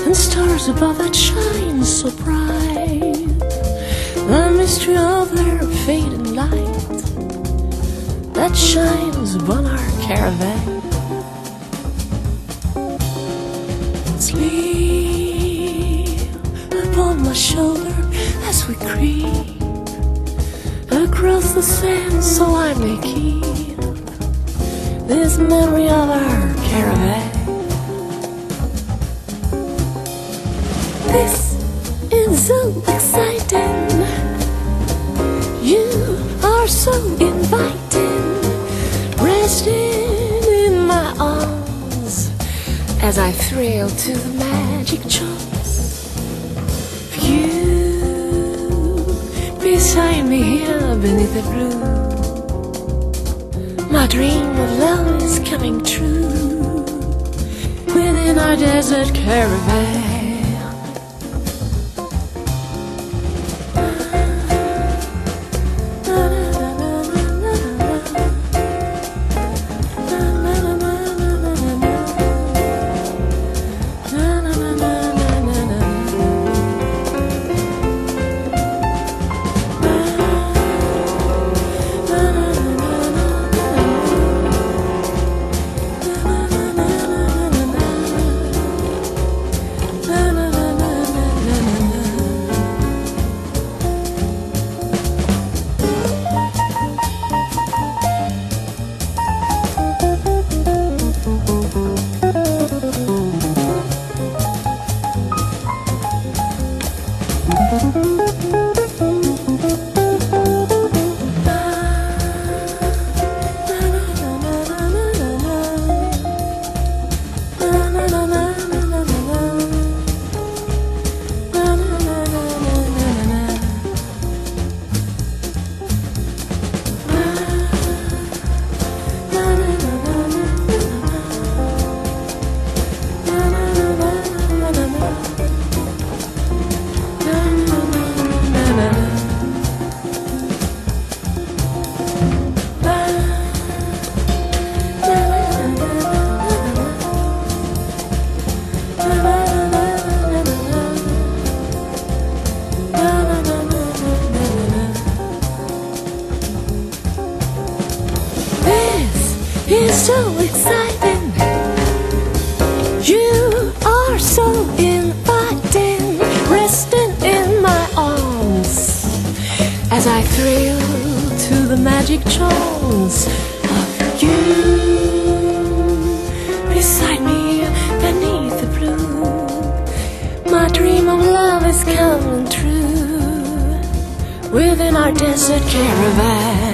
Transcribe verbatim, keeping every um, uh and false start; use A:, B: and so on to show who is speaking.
A: and stars above that shine so bright. The mystery of their fading light that shines upon our caravan. Sleep upon my shoulder as we creep across the sand, so I may keep this memory of our caravan. This is so exciting. You are so inviting, resting in my arms as I thrill to the magic charms of you beside me here beneath the blue. My dream of love is coming true within our desert caravan. It's so exciting. You are so inviting, resting in my arms as I thrill to the magic charms of you beside me beneath the blue. My dream of love is coming true within our desert caravan.